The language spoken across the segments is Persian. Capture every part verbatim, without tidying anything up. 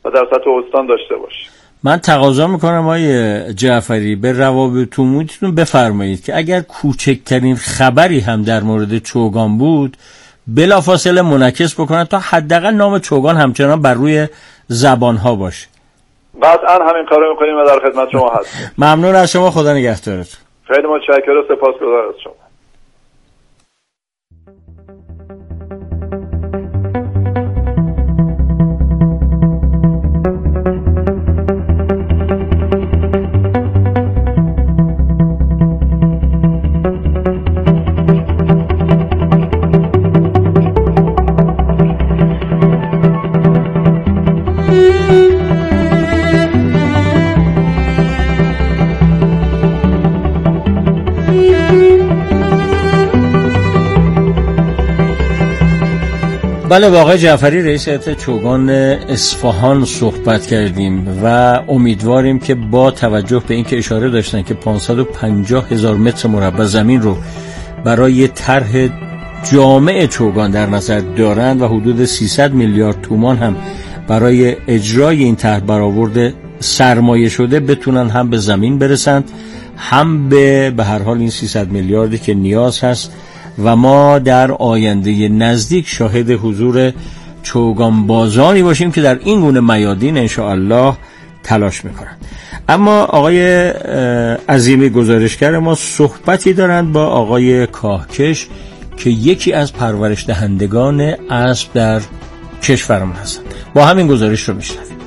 و در سطح استان داشته باشیم. من تقاضا میکنم آقای جعفری به روابط عمومیتون بفرمایید که اگر کوچکترین خبری هم در مورد چوگان بود بلافاصله منعکس بکنن تا حداقل نام چوگان همچنان بر روی زبانها باشه. قطعا همین کارو میکنیم و در خدمت شما هستیم. ممنون از شما، خدا نگهدارتون. خیلی متشکرم، سپاسگزارم از شما. بله، با آقای جعفری رئیس هیئت چوگان اصفهان صحبت کردیم و امیدواریم که با توجه به اینکه اشاره داشتن که پانصد و پنجاه هزار متر مربع زمین رو برای طرح جامع چوگان در نظر دارند و حدود سیصد میلیارد تومان هم برای اجرای این طرح برآورد سرمایه شده، بتونن هم به زمین برسند هم به به هر حال این سیصد میلیاردی که نیاز هست و ما در آینده نزدیک شاهد حضور چوگان بازانی باشیم که در این گونه میادین انشاءالله تلاش میکنند. اما آقای عظیمی گزارشگر ما صحبتی دارند با آقای کاهکش که یکی از پرورش دهندگان اسب در کشورمون هستند. با همین گزارش رو میشنویم.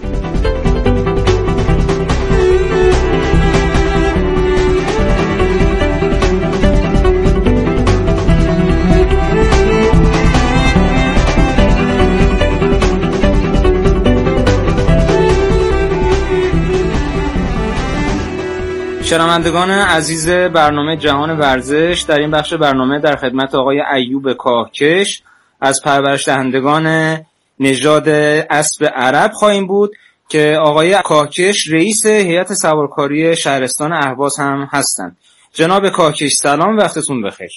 شنوندگان عزیز برنامه جهان ورزش، در این بخش برنامه در خدمت آقای ایوب کاهکش از پرورش دهندگان نژاد اسب عرب خواهیم بود که آقای کاهکش رئیس هیئت سوارکاری شهرستان اهواز هم هستند. جناب کاهکش سلام، وقتتون بخیر.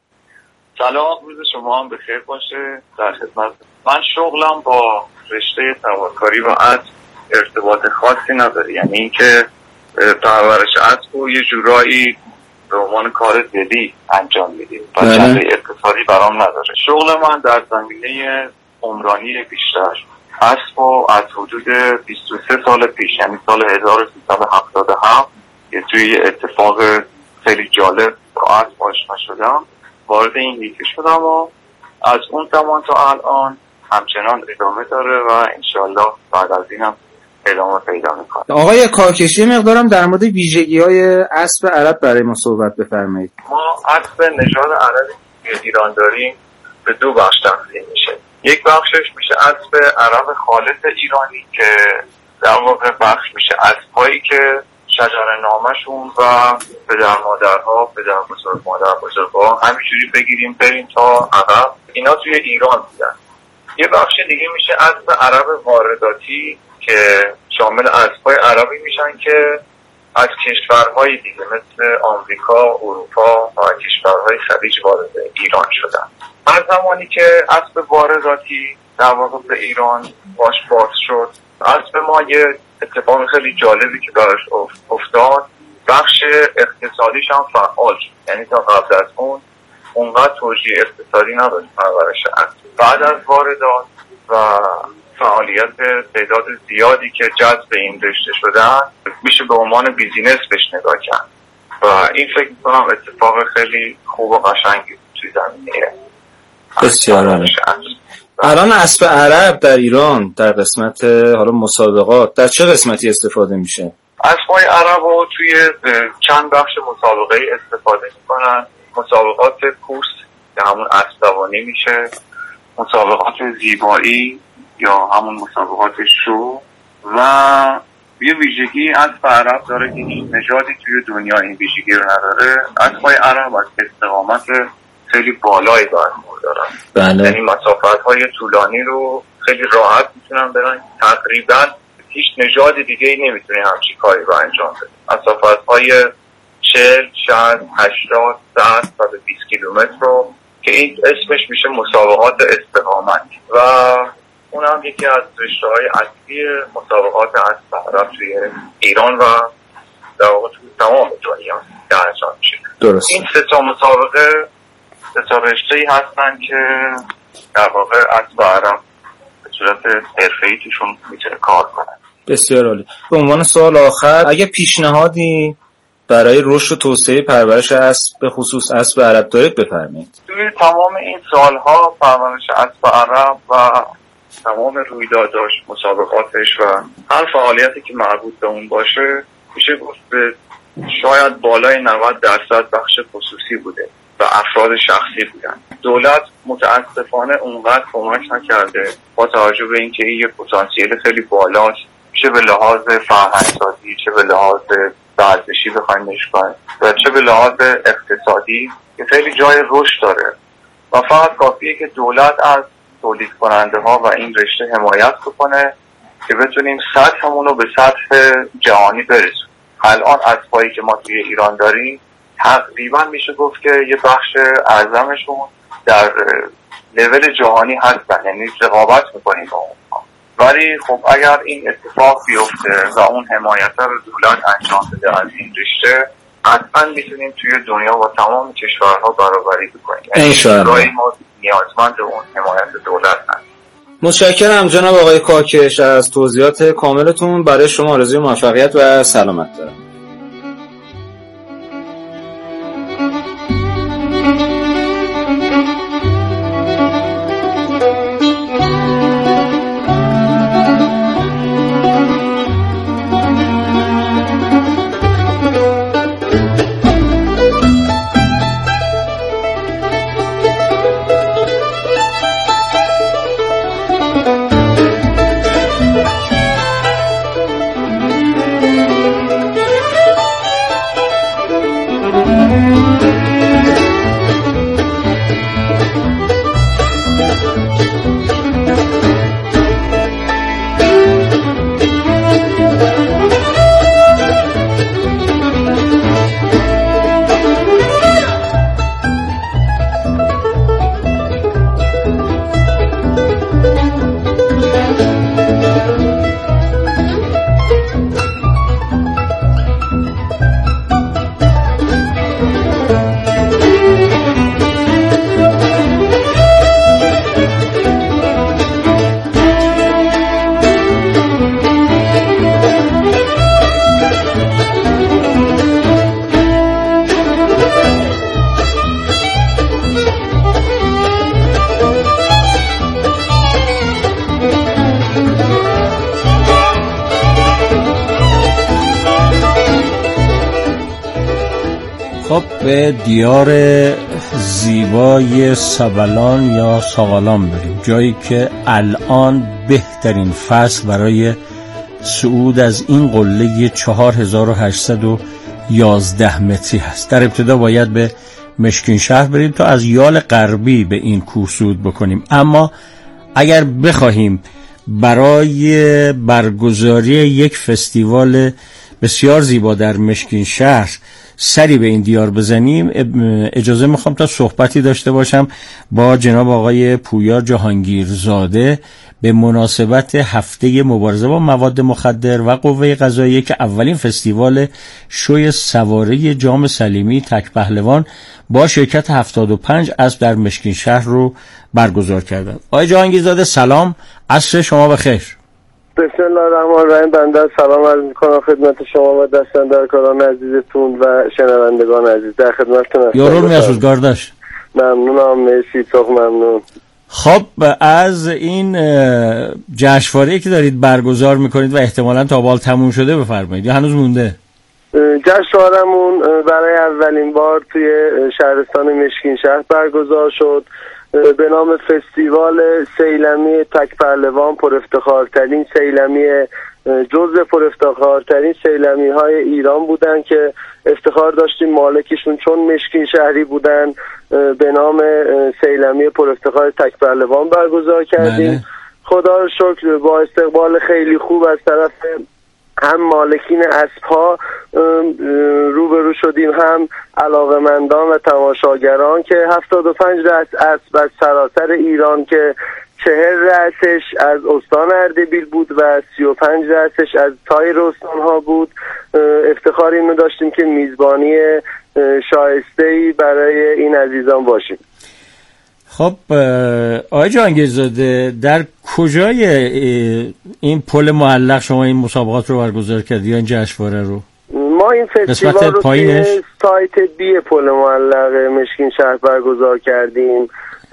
سلام، روز شما هم بخیر باشه. در خدمت. من شغلم با رشته سوارکاری و اسب ارتباط خاصی نداره، یعنی اینکه پرورش اسب رو یه جورایی به عنوان کار دلی انجام میدیم و جنبه اقتصادی برام نداره. شغل من در زمینه عمرانی بیشتر اسب و از حدود بیست و سه سال پیش، یعنی سال هزار و سیصد و هفتاد و هفت که توی یه اتفاق خیلی جالب با اسب آشنا شدم، وارد این حیطه شدم و از اون زمان تا الان همچنان ادامه داره و انشالله بعد از اینم ادامه پیدا میکنه. آقای کاهکشی مقدارم در مورد ویژگی‌های اسب عرب برای ما صحبت بفرمایید. ما اسب نژاد عربی که ایران داریم به دو بخش تقسیم میشه. یک بخشش میشه اسب عرب خالص ایرانی که در واقع بخش میشه اسب‌هایی که شجر نامشون و پدر مادرها، پدر بزرگ مادر بزرگ‌ها همینجوری بگیریم بریم تا عقب، اینا توی ایران بودن. یه بخش دیگه میشه اسب عرب وارداتی که شامل اسب‌های عربی میشن که از کشورهای دیگه مثل آمریکا، اروپا و کشورهای خلیج وارد ایران شدن. هر زمانی که اسب وارداتی در واقع به ایران باش باز شد، اسب ما یه اتفاق خیلی جالبی که براش افتاد، بخش اقتصادیش هم فعال شد. یعنی تا قبل از اون اونقدر توجیه اقتصادی نداشت پرورش اسب. بعد از واردات و فعالیت تعداد زیادی که جذب این رشته شدن، میشه به عنوان بیزینس بهش نگاه کرد و این فکر میکنم اتفاق خیلی خوب و قشنگی توی زمینه. بسیار عالی. الان اسب عرب در ایران در قسمت حالا مسابقات در چه قسمتی استفاده میشه؟ اسبای عرب رو توی چند بخش مسابقه استفاده میکنن. مسابقات کورس که همون اسب دوانی میشه، مسابقات زیبایی یا همون مسابقات شو، و یه ویژگی اسب عرب داره که هیچ نژادی توی دنیا این ویژگی رو نداره. اسبای عرب از استقامت خیلی بالایی برخوردارن دارن، یعنی مسافت‌های طولانی رو خیلی راحت میتونن برن. تقریبا هیچ نژاد دیگه ای نمیتونه همچین کاری رو انجام بده. مسافت‌های چهل، شصت، هشتاد، صد و بیست کیلومتر رو که این اسمش میشه مسابقات استقامت. و اونم یکی از رشته‌های اصلی مسابقات اسب عرب توی ایران و در واقع توی تمام دنیا انجام میشه. درست. این سه تا مسابقه سه تا رشته‌ای هستن که در واقع اسب عرب به صورت حرفه‌ای توشون میتونه کار کنه. بسیار عالی. به عنوان سوال آخر، اگه پیشنهادی برای رشد و توسعه پرورش اسب به خصوص اسب عرب دارید بفرمایید. توی تمام این سالها پرورش اسب عرب و تمام رویداداش، مسابقاتش و هر فعالیتی که مربوط به اون باشه میشه گفت شاید بالای نود درصد بخش خصوصی بوده و افراد شخصی بودن. دولت متاسفانه اونقدر کمک نکرده با توجه به اینکه این یه پتانسیل خیلی بالاست، چه به لحاظ فرهنگسازی، چه به لحاظ ورزشی بخوایم نشون و چه به لحاظ اقتصادی که خیلی جای رشد داره و فقط کافیه که دولت از تولید کننده ها و این رشته حمایت بکنه که بتونیم سطحمون رو به سطح جهانی برسونیم. الان اسبایی که ما توی ایران داریم تقریبا میشه گفت که یه بخش اعظمشون در لول جهانی هستن، یعنی رقابت میکنیم با اونها. ولی خب اگر این اتفاق بیفته و اون حمایت رو دولت انجام بده از این رشته، حتما میتونیم توی دنیا با تمام کشورها برابری بکنیم. انشاءالله. ما نیازمند اون حمایت دولت هست. متشکرم جناب آقای کاکش از توضیحات کاملتون. برای شما آرزوی موفقیت و سلامت دارم. خب به دیار زیبای سبلان یا ساغلان بریم، جایی که الان بهترین فصل برای صعود از این قله چهار هزار و هشتصد و یازده متری هست. در ابتدا باید به مشکین شهر بریم تا از یال غربی به این کوه صعود بکنیم. اما اگر بخواهیم برای برگزاری یک فستیوال بسیار زیبا در مشکین شهر سری به این دیار بزنیم، اجازه میخوام تا صحبتی داشته باشم با جناب آقای پویا جهانگیرزاده به مناسبت هفته مبارزه با مواد مخدر و قوه قضاییه که اولین فستیوال شوی سواره جام سلیمی تک پهلوان با شرکت هفتاد و پنج اسب در مشکین شهر رو برگزار کردن. آقای جهانگیرزاده سلام، عصر شما بخیر. بسم الله الرحمن الرحیم. بنده سلام عرض میکنم خدمت شما و دستاندرکاران عزیزتون و شنوندگان عزیز. در خدمتتون هستم. یارون میاسود گارداش. ممنونم، مرسی، تو ممنون. خب از این جشنواره‌ای که دارید برگزار میکنید و احتمالاً تا بال تموم شده بفرمایید یا هنوز مونده؟ جشنواره‌مون برای اولین بار توی شهرستان مشکین شهر برگزار شد به نام فستیوال سیلمی تک پهلوان، پر افتخارترین سیلمی جزء پر افتخارترین سیلمی های ایران بودن که افتخار داشتیم مالکشون چون مشکین شهری بودن به نام سیلمی پر افتخار تک پهلوان برگزار کردیم. بله. خدا رو شکر با استقبال خیلی خوب از طرف هم مالکین اسب‌ها روبرو شدیم، هم علاقه‌مندان و تماشاگران که هفتاد و پنج رأس اسب از سراسر ایران که چهل رأسش از استان اردبیل بود و سی و پنج رأسش از سایر استانها بود. افتخار اینو داشتیم که میزبانی شایسته‌ای برای این عزیزان باشیم. خب آقای جهانگیرزاده، در کجای این پل معلق شما این مسابقات رو برگزار کردید یا این جشنواره رو؟ ما این فستیوال رو توی سایت بی پل معلق مشکین شهر برگزار کردیم.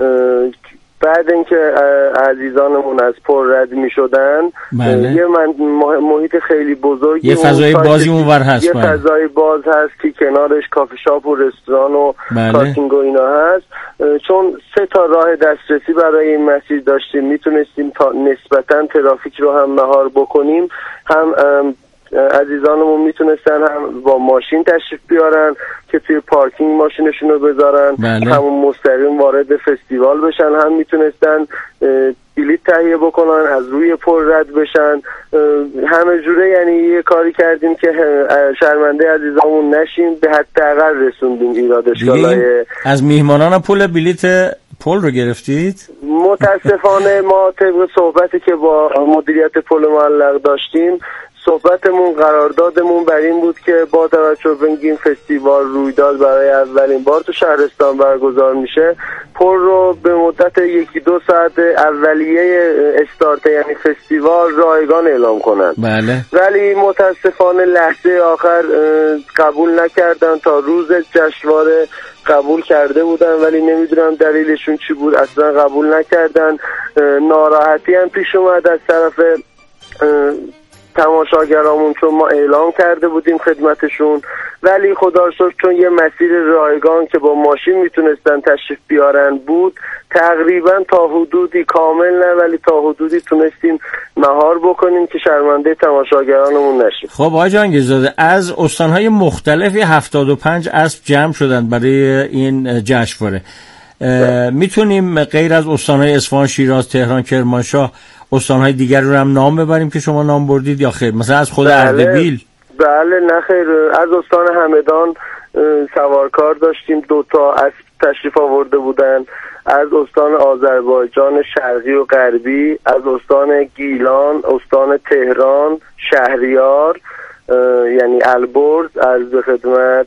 بعد اینکه عزیزانمون از پر رد می شدن، بله. یه من محیط خیلی بزرگی، یه فضای بازی اونور هست، یه فضای باز هست که کنارش کافی شاپ و رستوران و بله. کارتینگ و اینا هست. چون سه تا راه دسترسی برای این مسیر داشتیم، میتونستیم تا نسبتا ترافیک رو هم مهار بکنیم، هم عزیزانمون میتونستن هم با ماشین تشریف بیارن که توی پارکینگ ماشینشون رو بذارن، بله. همون مستقیم وارد فستیوال بشن، هم میتونستن بلیط تهیه بکنن از روی پل رد بشن. همه جوره یعنی یه کاری کردیم که شرمنده عزیزامون نشیم، به حداقل رسوندیم ایرادشگاه‌های. از میهمانان پول بلیط پل رو گرفتید؟ متاسفانه ما طبق صحبتی که با مدیریت پل معلق داشتیم، صحبتمون قراردادمون بر این بود که با توجه به اینکه این فستیوال رویداد برای اولین بار تو شهرستان برگزار میشه، پل رو به مدت یکی دو ساعت اولیه استارت یعنی فستیوال رایگان اعلام کنن. بله. ولی متاسفانه لحظه آخر قبول نکردن. تا روز جشنواره قبول کرده بودن ولی نمیدونم دلیلشون چی بود، اصلا قبول نکردن. ناراحتی هم پیش اومد از طرف تماشاگرامون، چون ما اعلام کرده بودیم خدمتشون، ولی خدا رو شکر چون یه مسیر رایگان که با ماشین میتونستن تشریف بیارن بود، تقریبا تا حدودی کامل نه ولی تا حدودی تونستیم مهار بکنیم که شرمنده تماشاگرانمون نشیم. خب آقای جهانگیرزاده، از استانهای مختلفی هفتاد و پنج اسب جمع شدن برای این جشنواره. میتونیم غیر از استانهای اصفهان، شیراز، تهران، کرمانشاه استانهای دیگر رو هم نام ببریم که شما نام بردید یا خیر؟ مثلا از خود بله. اردبیل؟ بله نه خیر، از استان همدان سوارکار داشتیم، دو تا اسب تشریف آورده بودن. از استان آذربایجان شرقی و غربی، از استان گیلان، استان تهران، شهریار یعنی البرز، از به خدمت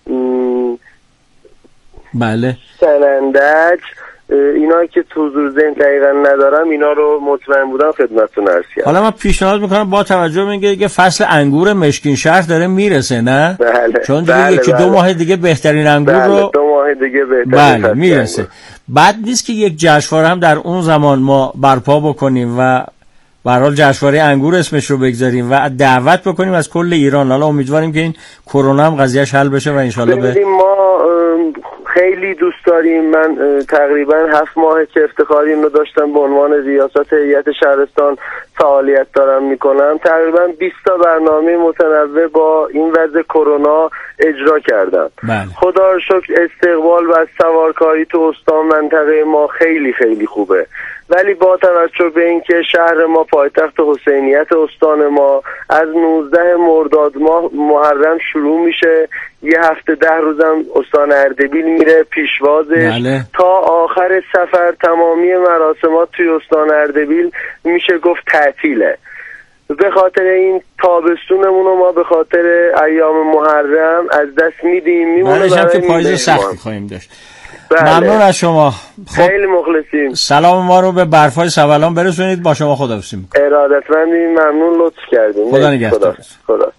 بله سنندج، اینا که تو حضور ذهن دقیقا ندارم، اینا رو مطمئن بودم خدمتتون عرض کردم. حالا من پیشنهاد میکنم با توجه به اینکه فصل انگور مشکین شهر داره میرسه، نه؟ بله. چون دیگه بله یکی بله. دو ماه دیگه بهترین انگور بله. رو دو ماه دیگه بهترین بله میرسه. بعد نیست که یک جشنواره هم در اون زمان ما برپا بکنیم و به هر حال جشنواره انگور اسمش رو بگذاریم و دعوت بکنیم از کل ایران. حالا امیدواریم که این کرونا هم قضیهش حل بشه و ان شاءالله به ما خیلی دوست داریم. من تقریبا هفت ماه که افتخاری اینو داشتم به عنوان ریاست هیئت شهرستان فعالیت دارم میکنم، تقریبا بیست تا برنامه متنوع با این وضع کرونا اجرا کردم. بله. خدا رو شکر استقبال و سوارکاری تو استان منطقه ما خیلی خیلی خوبه، ولی با توجه به اینکه شهر ما پایتخت حسینیت استان ما از نوزده مرداد ماه محرم شروع میشه، یه هفته ده روزم استان اردبیل میره پیشوازش. بله. تا آخر سفر تمامی مراسمات توی استان اردبیل میشه گفت تعطیله. به خاطر این تابستونمون رو ما به خاطر ایام محرم از دست میدیم، میمونه برای که پاییز سخت خواهیم داشت. بله. ممنون از شما. خب خیلی مخلصیم. سلام ما رو به برفای سولان برسونید. با شما خداحافظی میکنم. ارادتمندیم، ممنون، لطف کردیم. خدا نگهدار. خدا, خدا.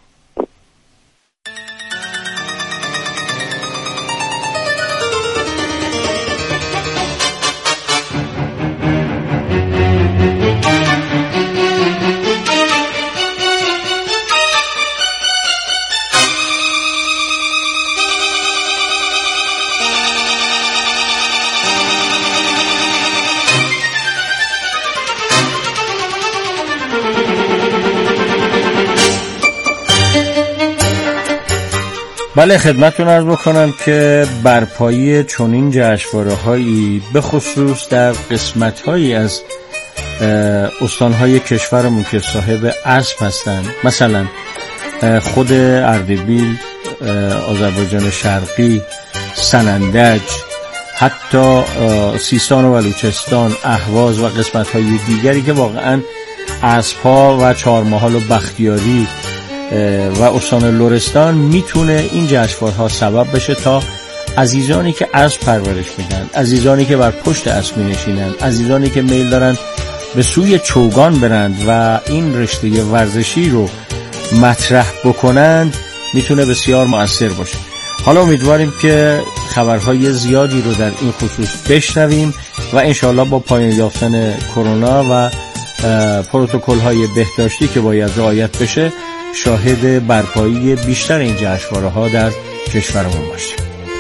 بله خدمتتون عرض بکنم که برپایی چنین جشنواره‌هایی به خصوص در قسمت‌هایی از استان‌های کشورمون که صاحب اسب هستند، مثلا خود اردبیل، آذربایجان شرقی، سنندج، حتی سیستان و بلوچستان، اهواز و قسمت‌های دیگری که واقعاً اسب‌ها و چهارمحال و بختیاری و استان لرستان میتونه این جشنواره‌ها سبب بشه تا عزیزانی که اسب پرورش میدن، عزیزانی که بر پشت اسب می‌نشینن، عزیزانی که میل دارن به سوی چوگان برند و این رشته ورزشی رو مطرح بکنند، میتونه بسیار مؤثر باشه. حالا امیدواریم که خبرهای زیادی رو در این خصوص بشنویم و انشاءالله با پایان یافتن کرونا و پروتکل‌های بهداشتی که باید رعایت بشه شاهد برپایی بیشتر این جشنواره‌ها در کشورمون باشیم.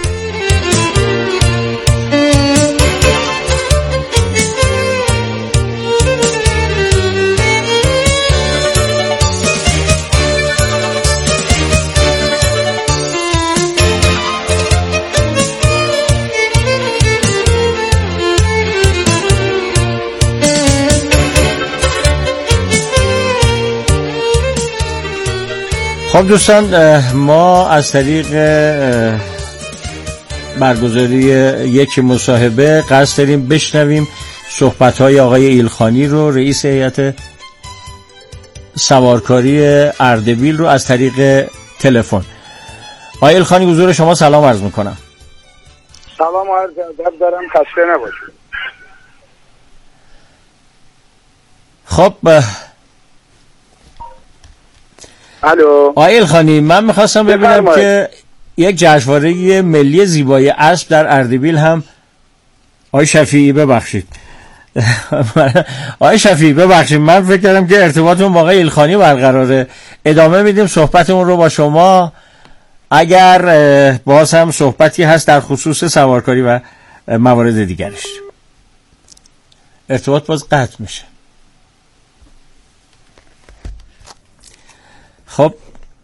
خب دوستان، ما از طریق برگزاری یک مصاحبه قصد داریم بشنویم صحبت‌های آقای ایلخانی رو، رئیس هیئت سوارکاری اردبیل رو از طریق تلفن. آقای ایلخانی حضور شما سلام عرض میکنم. سلام و عرض ادب دارم، خسته نباشید. خب الو آقای ایلخانی، من میخواستم ببینم که یک جشنواره ملی زیبایی اسب در اردبیل هم آقای شفیعی ببخشید آقای شفیعی ببخشید من فکر کردم که ارتباطمون با آقای ایلخانی برقراره. ادامه میدیم صحبتمون رو با شما. اگر باز هم صحبتی هست در خصوص سوارکاری و موارد دیگرش، ارتباط باز قطع میشه. خب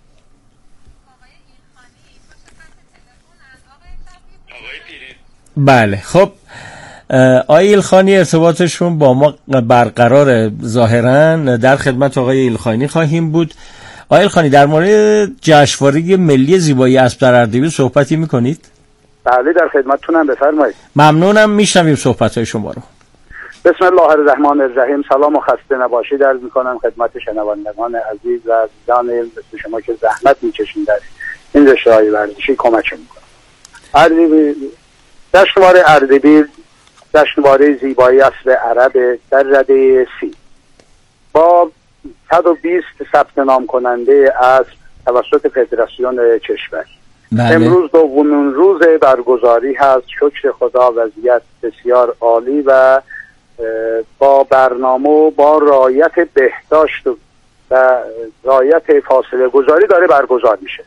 بله، خب آقای ایلخانی ارتباطشون با ما برقرار، ظاهرا در خدمت آقای ایلخانی خواهیم بود. آقای ایلخانی، در مورد جشنواره ملی زیبایی اسب در اردبیل صحبتی میکنید؟ بله در خدمتتونم، بفرمایید. ممنونم، میشنویم صحبت‌های شما رو. بسم الله الرحمن الرحیم. سلام و خسته نباشید عرض میکنم خدمت شنوندگان عزیز و عزیزان مثل شما که زحمت میکشین در این رشته‌های ورزشی کمک میکنم. اردبیل، جشنواره اردبیل جشنواره زیبایی اسب عرب در رده سی با صد و بیست ثبت نام کننده اسب توسط فدراسیون کشور. بله. امروز دومین روز برگزاری هست. شکر خدا وضعیت بسیار عالی و با برنامه و با رعایت بهداشت و رعایت فاصله گذاری داره برگزار میشه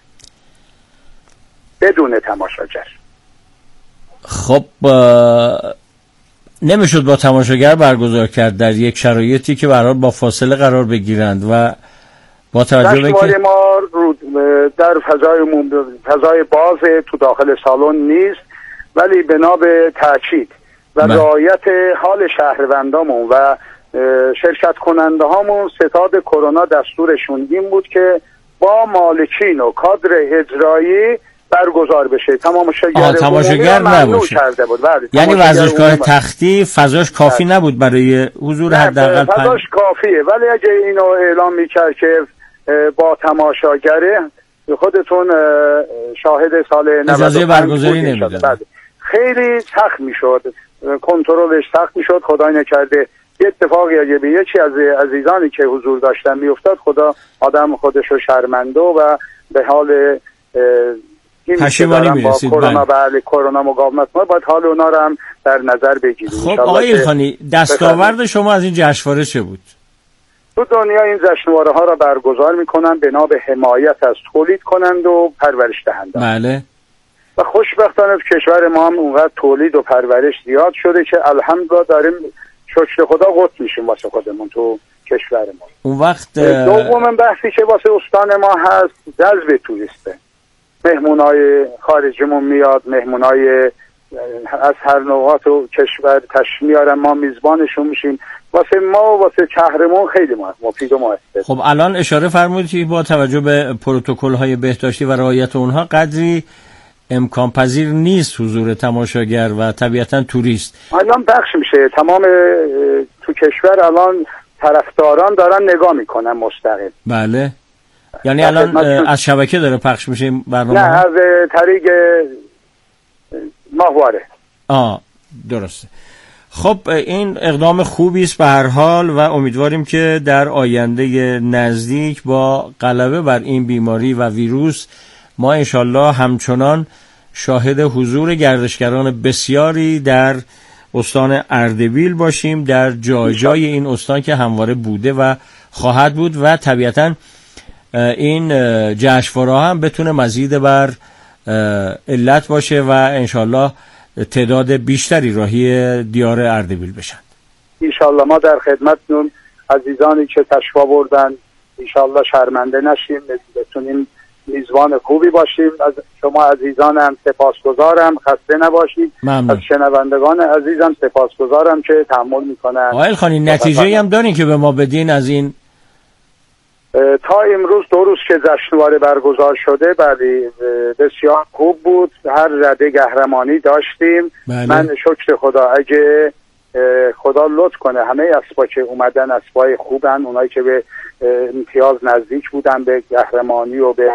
بدون تماشاگر. خب نمیشد با تماشاگر برگزار کرد در یک شرایطی که برای با فاصله قرار بگیرند و با توجه به اینکه ما در فضای فضای باز تو داخل سالن نیست، ولی بنا به تاکید و رعایت حال شهروندامون و شرکت کننده هامون ستاد کرونا دستورشون این بود که با مالکین و کادر اجرایی برگزار بشه. تماشاگر تماشاگر نباشه. یعنی ورزشگاه تختی فضاش کافی بله. نبود برای حضور حداقل پنج فضاش کافیه، ولی اگه اینو اعلام میکرد که با تماشاگره، خودتون شاهد سال اجازه برگزاری نمیداد. خیلی سخت میشد، کنترلش سخت میشد. خدا نکرده یه اتفاقی اگه به یکی از عزیزانی که حضور داشتن میافتاد، خدا آدم خودشو شرمنده و به حال پشیمانی میرسید. کرونا بله کرونا مقاومت ما باید حال اونا رو هم در نظر بگیریم. خب آقای ایلخانی، دستاورد شما از این جشنواره چه بود؟ تو دنیا این جشنواره ها را برگزار میکنن بنا به حمایت از تولید کنند و پرورش دهنده. بله. و خوشبختانه کشور ما هم اونقدر تولید و پرورش زیاد شده که الحمدلله داریم شکر خدا قط میشیم واسه خودمون تو کشور ما. اون وقت دومین بحثی که واسه استان ما هست جذب توریسته. مهمونای خارجیمون میاد، مهمونای از هر نقاط و کشور تشریف میارن، ما میزبانشون میشیم. واسه ما و واسه شهرمون خیلی مفید و موثر. خب الان اشاره فرمودید که با توجه به پروتکل‌های بهداشتی و رعایت اونها قدری امکان پذیر نیست حضور تماشاگر و طبیعتا توریست. الان پخش میشه تمام تو کشور، الان طرفداران دارن نگاه میکنن مستقیم. بله، یعنی الان از شبکه داره پخش میشه این برنامه؟ نه، از طریق ماهواره. آه درسته. خب این اقدام خوبی است به هر حال و امیدواریم که در آینده نزدیک با غلبه بر این بیماری و ویروس ما انشالله همچنان شاهد حضور گردشگران بسیاری در استان اردبیل باشیم، در جای جای این استان که همواره بوده و خواهد بود و طبیعتاً این جشنواره هم بتونه مزید بر علت باشه و انشالله تعداد بیشتری راهی دیار اردبیل بشن. انشالله ما در خدمتتون عزیزانی که تشریف آوردن، انشالله شرمنده نشیم، بتونیم میزبان خوبی باشیم. از شما عزیزانم سپاسگزارم، خسته نباشید. ممنون. از شنوندگان عزیزم سپاسگزارم که تحمل میکنن. آقای الخانی نتیجه هم دارین که به ما بدین از این؟ تا امروز دو روز که جشنواره برگزار شده بله بسیار خوب بود، هر رده قهرمانی داشتیم. بله. من شکر خدا، اگه خدا لطف کنه همه اسبا که اومدن اسبای خوبن، اونایی که به امتیاز نزدیک بودن به قهرمانی و به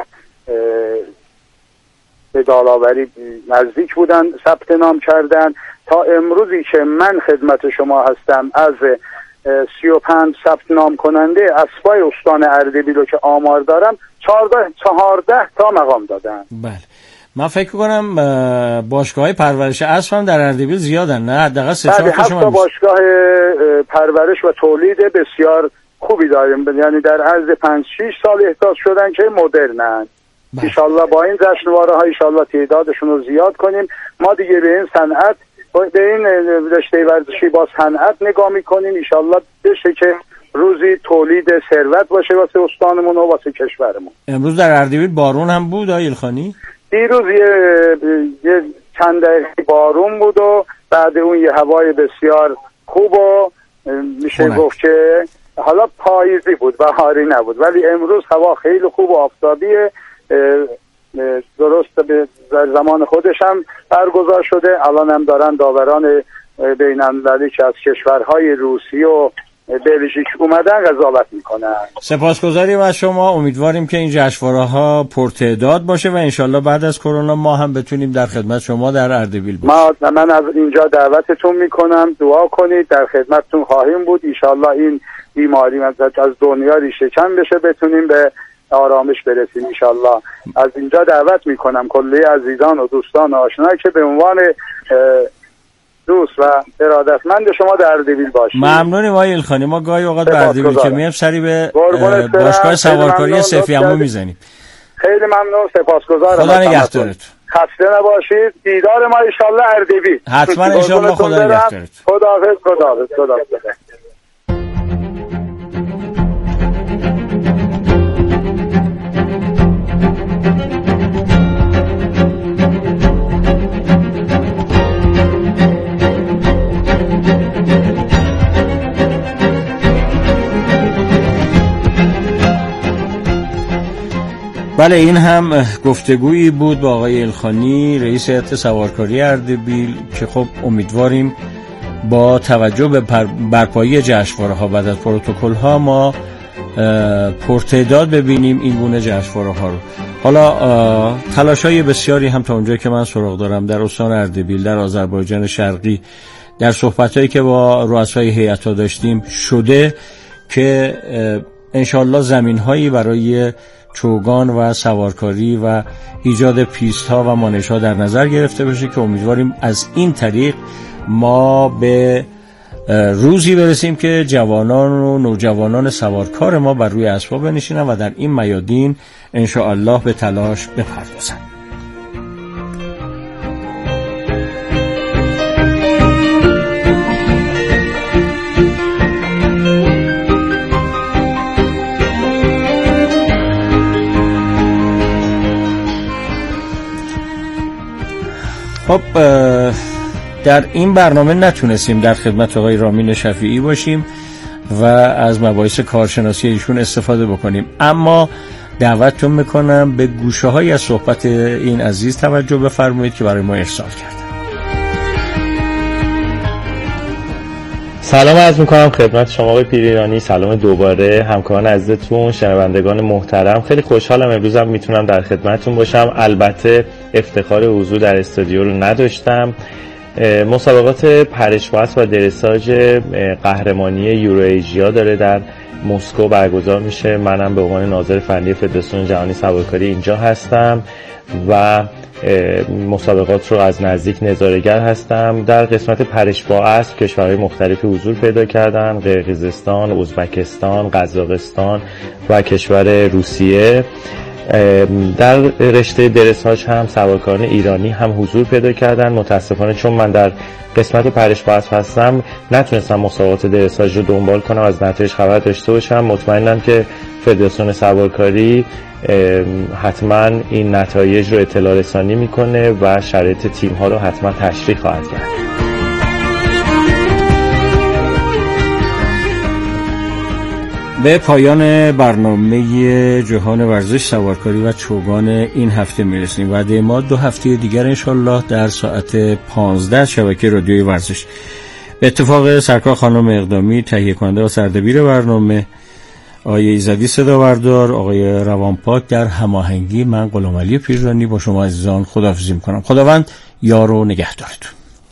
به دالاوری نزدیک بودن ثبت نام کردن. تا امروزی که من خدمت شما هستم از سی و پنج ثبت نام کننده اسبای استان اردبیل رو که آمار دارم چهارده چهارده تا مقام دادن. بله، من فکر کنم باشگاه‌های پرورش اسب هم در اردبیل زیادن، نه حداقل سه چهار تا شما باشگاه پرورش و تولید بسیار خوبی داریم، یعنی در عرض پنج شش سال احداث شدن که مدرنن. ان شاءالله با این جشنواره ها ان شاءالله تعدادشون رو زیاد کنیم. ما دیگه به این صنعت، به این رشته ورزشی با صنعت نگاه میکنیم، ان شاءالله بشه که روزی تولید ثروت باشه واسه استانمون و واسه کشورمون. امروز در اردبیل بارون هم بود آقای الخانی؟ دیروز یه, یه چند دقیقه بارون بود و بعد اون یه هوای بسیار خوب و میشه خونک. گفت که حالا پاییزی بود، بهاری نبود، ولی امروز هوا خیلی خوب و آفتابیه. درست به زمان خودش هم برگزار شده. الان هم دارن داوران بین‌المللی که از کشورهای روسیه و بلژیک اومدن قضاوت میکنن. سپاسگزاریم از شما. امیدواریم که این جشنواره‌ها پرتعداد باشه و انشالله بعد از کرونا ما هم بتونیم در خدمت شما در اردبیل باشیم. ما من از اینجا دعوتتون میکنم، دعا کنید، در خدمتتون خواهیم بود. انشالله این بیماری از دنیا ریشه کن بشه، بتونیم به آرامش برسیم انشالله. از اینجا دعوت میکنم کلی عزیزان و دوستان و آشنا که به عنوان دوست و ارادتمند شما در اردبیل باشید. ممنونیم آقای الخانی. ما گاهی اوقات در اردبیل که میایم سری به باشگاه سوارکاری سفیعمو میزنیم. خیلی ممنون، سپاسگزارم. خدا نگهدارتون. خسته نباشید. دیدار ما انشالله اردبیل. حتما انشالله. خدا نگهدارتون. خداحافظ. خداحافظ. خداحافظ. بله، این هم گفتگویی بود با آقای الخانی رئیس هیئت سوارکاری اردبیل که خب امیدواریم با توجه به برپایی جشنواره‌ها بعد از پروتکل‌ها ما پرتعداد ببینیم این گونه جشنواره‌ها رو. حالا تلاش‌های بسیاری هم تا اونجایی که من سراغ دارم در استان اردبیل، در آذربایجان شرقی، در صحبت‌هایی که با رؤسای هیئت‌ها داشتیم شده که انشالله زمین‌هایی برای چوگان و سوارکاری و ایجاد پیست ها و مانش ها در نظر گرفته بشه که امیدواریم از این طریق ما به روزی برسیم که جوانان و نوجوانان سوارکار ما بر روی اسباب بنشینن و در این میادین انشاءالله به تلاش بپردازن. خب در این برنامه نتونستیم در خدمت آقای رامین شفیعی باشیم و از مباحث کارشناسی ایشون استفاده بکنیم، اما دعوتتون میکنم به گوشه های از صحبت این عزیز توجه بفرمایید که برای ما ارسال کرد. سلام عرض میکنم خدمت شما آقای پیریانی، سلام دوباره همکاران عزیزتون، شنوندگان محترم. خیلی خوشحالم امروزم میتونم در خدمتتون باشم. البته افتخار حضور در استودیو رو نداشتم. مسابقات پرش‌باز و درساژ قهرمانی یورو ایژیا داره در مسکو برگزار میشه. منم به عنوان ناظر فنی فدراسیون جهانی سوارکاری اینجا هستم و مسابقات رو از نزدیک نظاره‌گر هستم. در قسمت پرش با اسب کشورهای مختلفی حضور پیدا کردن: قرقیزستان، ازبکستان، قزاقستان و کشور روسیه. در رشته درساژ هم سوارکاران ایرانی هم حضور پیدا کردن. متاسفانه چون من در قسمت پرش با اسب هستم نتونستم مسابقات درساژ رو دنبال کنم، از نتایج خبر داشته باشم. مطمئنم که فدراسیون سوارکاری حتما این نتایج رو اطلاع رسانی میکنه و شرایط تیم ها رو حتما تشریح خواهد کرد. به پایان برنامه جهان ورزش سوارکاری و چوگان این هفته میرسیم. وعده ما دو هفته دیگر انشالله در ساعت پانزده شبکه رادیوی ورزش. به اتفاق سرکار خانم اقدامی تهیه کننده و سردبیر برنامه، آقای ایزدی صداوردار، آقای روانپاک در هماهنگی، من غلامعلی پیرانی با شما عزیزان خداحافظی میکنم. خداوند یار و نگهدارتون.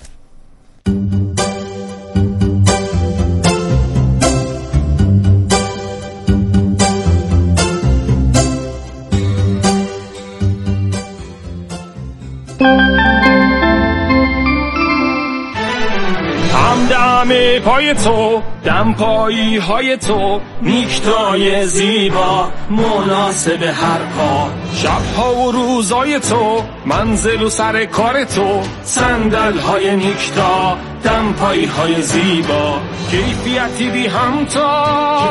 همه پای تو، دم پایی های تو، نیکتای زیبا مناسب هر کار، شبها و روزای تو، منزل و سر کار تو، صندل های نیکتا، دم پایی های زیبا، کیفیتی بی همتا،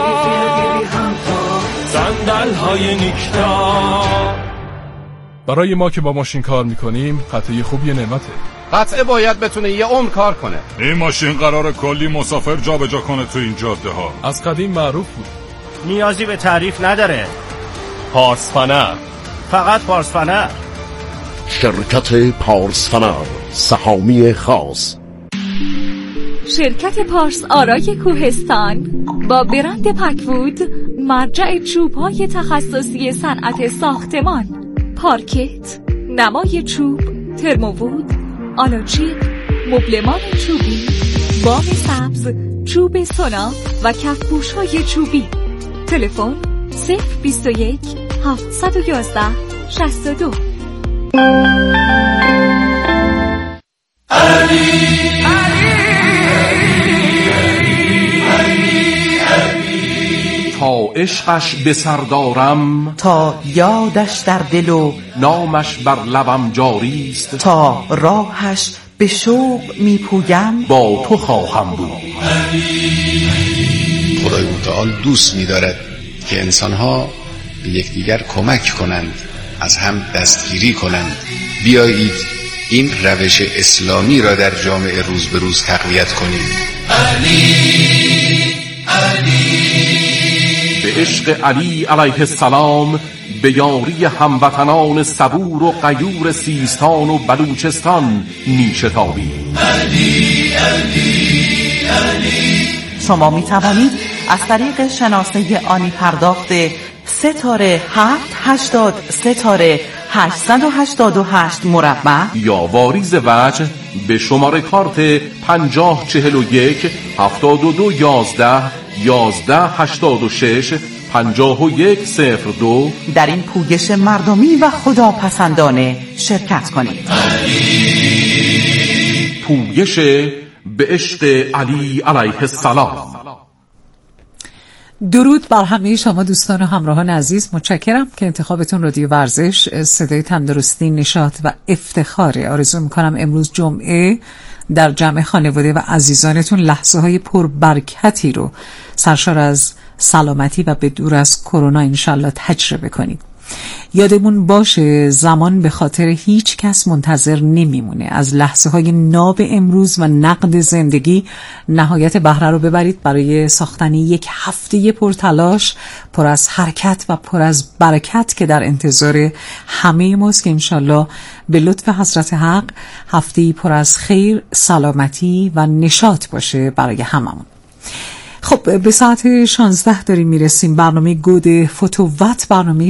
صندل های نیکتا. برای ما که با ماشین کار میکنیم قطعه خوب یه نعمته. قطعه باید بتونه یه عمر کار کنه. این ماشین قراره کلی مسافر جابجا کنه تو این جاده ها. از قدیم معروف بود. نیازی به تعریف نداره. پارسفنر، فقط پارسفنر. شرکت پارسفنر، سهامی خاص. شرکت پارس آرای کوهستان با برند پک‌وود، مرجع چوب‌های تخصصی صنعت ساختمان، پارکت، نمای چوب، ترمووود، آلاچیق، مبلمان چوبی، بام سبز، چوب سونا و کفپوش‌های چوبی. تلفن صفر بیست و یک هفتصد و یازده شصت و دو. علی تا عشقش به سر دارم، تا یادش در دل و نامش بر لبم جاریست، تا راهش به شوق می پویم با تو خواهم بود. خدای متعال دوست می دارد که انسانها به یکدیگر کمک کنند، از هم دستگیری کنند. بیایید این روش اسلامی را در جامعه روز به روز تقویت کنیم. علی علی به عشق علی علیه السلام، به یاری هموطنان صبور و غیور سیستان و بلوچستان میشتابیم. علی علی علی. شما می توانید از طریق شناسه آنی پرداخت ستاره هفت هشتاد ستاره هشتصد و هشتاد و هشت مربع یا واریز وجه به شماره کارت پنجاه چهل و یک هفتاد و دو یازده یازده هشتاد و شش پنجاه و یک صفر دو در این پویش مردمی و خداپسندانه شرکت کنید. پویش به عشق علی علیه السلام. درود بر همه شما دوستان و همراهان عزیز. متشکرم که انتخابتون رادیو ورزش، صدای تندرستی، نشاط و افتخاره. آرزو میکنم امروز جمعه در جمع خانواده و عزیزانتون لحظه های پربرکتی رو سرشار از سلامتی و به دور از کرونا انشالله تجربه کنید. یادمون باشه زمان به خاطر هیچ کس منتظر نمیمونه. از لحظه های ناب امروز و نقد زندگی نهایت بهره رو ببرید برای ساختن یک هفته پرتلاش، پر از حرکت و پر از برکت که در انتظار همه ماست که انشالله به لطف حضرت حق هفته‌ای پر از خیر، سلامتی و نشاط باشه برای هممون. خب به ساعت شانزده داریم میرسیم. برنامه گود فتووت، برنامه